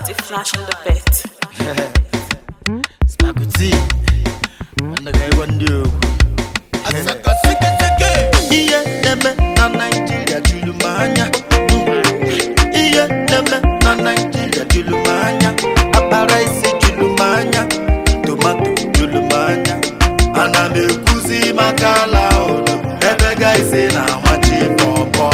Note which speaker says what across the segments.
Speaker 1: the flash on the bed.
Speaker 2: Spaguti. Wanda guy one do.
Speaker 3: Asaka sike.
Speaker 2: Iye neme na Nigeria julumanya. Iye neme na Nigeria julumanya. Abara isi julumanya. Tomato julumanya. Ana mekuzi makala ono. Ebe guys na wachi popo.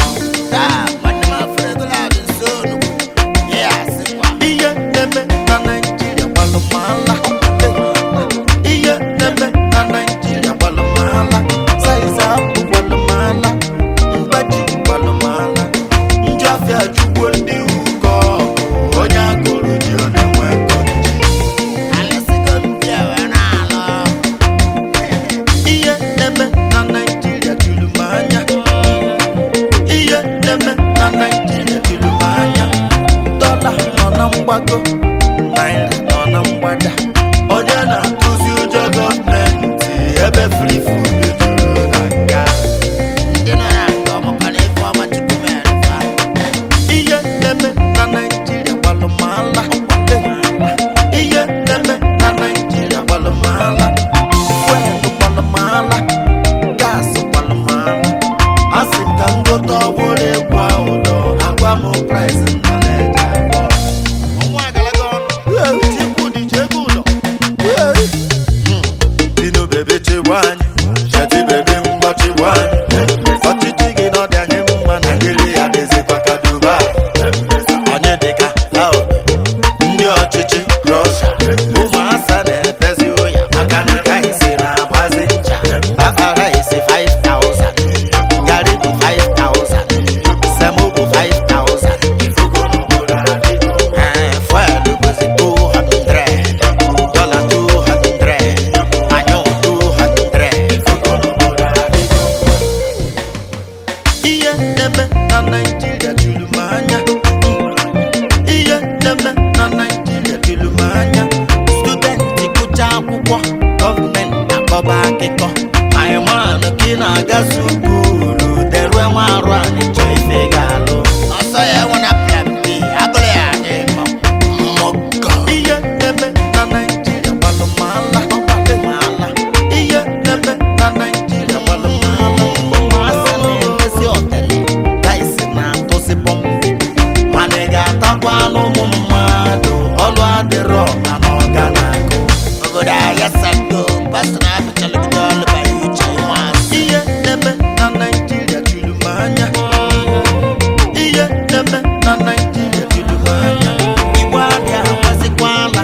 Speaker 2: Onye na-atụzi ụjọ gọọmenti ebe free food juru na nga.
Speaker 3: Ndị nọ na nga ọmụka na-efe ọma Chukwu mere fa.
Speaker 2: Ihe na-eme na Nigeria gbalụmala. Ihe na-eme na Nigeria gbalụmala. Fuelu gbalụmala. Gaasị gbalụmala. Asị m ka m gote ọbụla egwu ahụ nọ agwa m price nọ na-eje abụọ. Dino bebe chewani, shati bebe mwa chewani. Ọchịchị gị n'ọdị anyị mma na gịrị ya dezikwa ka Dubai. Onye dịka Laos, ndị ọchịchị Russia. Ụmụasa na-etezi ụya maka na ka isi na-agbazi ncha. Afara isi 5,000, garị bụ 5,000, semo bụ 5,000. Fuelu bụzi 200, dollar 200. Iye neme na Nigeria julumanya. Iye neme na Nigeria julumanya. Studenti kucha akwụkwọ, gọọmenti akọba akịkọ. My man gị na-aga sukulu, derwe nwa arụ anyị chọ ife ga-alụ.
Speaker 3: Ọsọ ya enwe na PMP, agụrụ ya adị mma.
Speaker 2: Iye neme na Nigeria gbalụmala. Iye neme na Nigeria gbalụmala. Asị na-emesi ọtele, gaisi na-atụsi pọmpi. Mana ị ga-atakwa n'ụmụ mmadụ, ọlụ adịrọ na n'ọga na-akụ.
Speaker 3: Obodo ahịa Sango, pastọ na-apụchalụgide ọlụ bara uche ụmụazị.
Speaker 2: Ihe na-eme na Nigeria julumanya. Ihe na-eme na Nigeria julumanya. Igbo adị amasịkwala,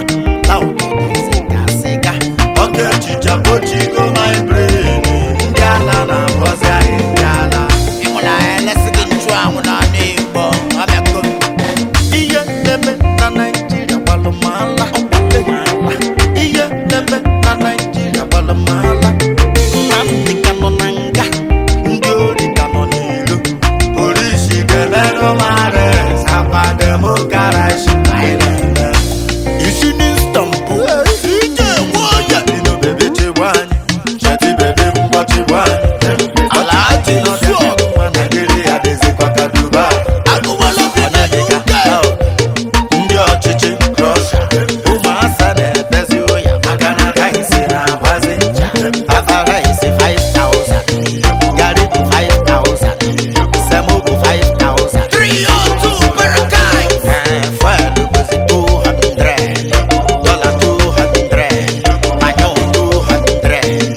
Speaker 2: siga. Oge echicha bochigo my brain. Ndị ala na-agọzi anyị ndị ala.
Speaker 3: Ịmụna ya elesi gị nchu anwụ na anụ Igbo, ọ bịago.
Speaker 2: Ihe na-eme na Nigeria gbalụmala. Ihe na-eme na Nigeria gbalụmala. Nnamdị ka nọ na nga, ndị ori ka nọ n'ilo. Polisi ga-emerụ mmadụ sakwa demokrasi anyị na-eme. Isi n'Istanbul, ije nwe onye. Dino bebe chewani, shati bebe mgba chewani.
Speaker 3: Alhaji Yusuf.
Speaker 2: Nigeria dezikwa ka Dubai.
Speaker 3: Agụwala bi na UK.
Speaker 2: Ndị ọchịchị Russia. Ụmụasa na-etezi ụya maka na ka isi na-agbazi ncha. Afara isi 5,000, garị bụ 5,000, semo bụ 5,000.
Speaker 3: 302 Barakai.
Speaker 2: Fuelu bụzi 200, dollar 200, anyụ 200.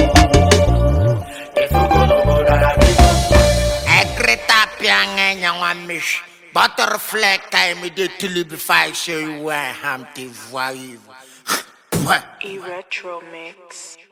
Speaker 3: Ekrita piange nyangwa mish. Butterfly ka immediately before I show you where I'm to voice.
Speaker 1: E-Retro Mix.